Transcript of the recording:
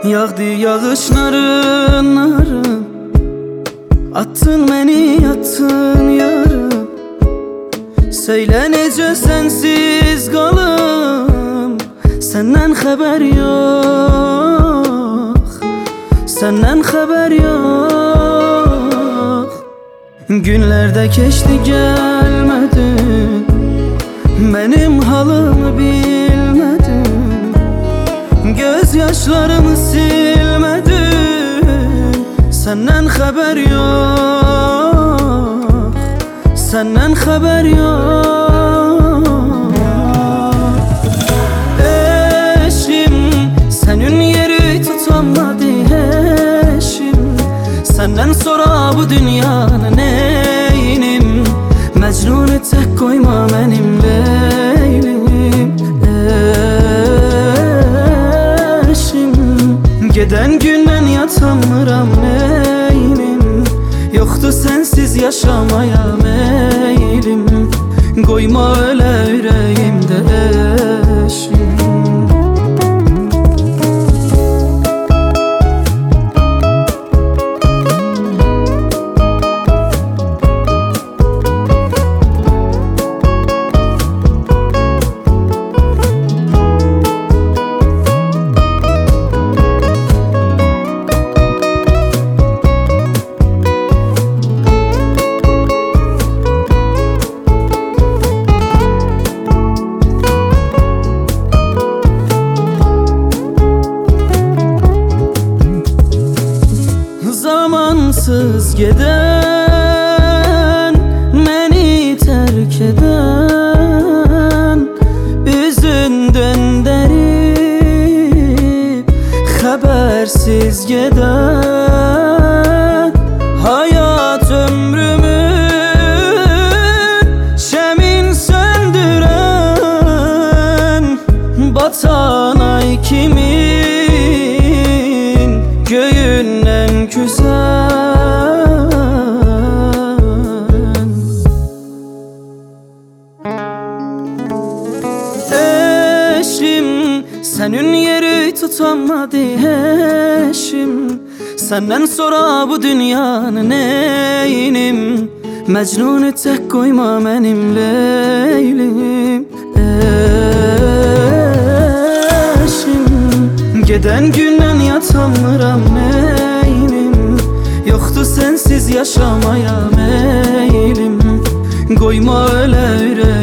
Yağdı yağışların narı, attın beni yattın yarım. Söyle nece sensiz kalım, senden haber yok, senden haber yok. Günlerde geçti gelmedin, benim halımı bilmedin. Gözyaşlarımı silmedin, senden haber yok, senden haber yok. Eşim, senin yeri tutamadı eşim. Senden sonra bu dünyanın neynim? Mecnun'u tek koyma benim leylim. Geden günden yatamıram neynim? Yoktu sensiz yaşamaya meylim. Koyma öyle yüreğimde eşim. Zamansız giden, beni terk eden, üzünden derip habersiz giden. Hayat ömrümün şemin söndüren, batan ay kimin, göğünden güzel. Eşim, senin yeri tutamadı eşim. Senden sonra bu dünyanın neynim? Mecnun'u tek koyma benim leylim. Eşim, geden günden yatamıram neynim? Yoktu sensiz yaşamaya meylim. Koyma öyle yüreğimde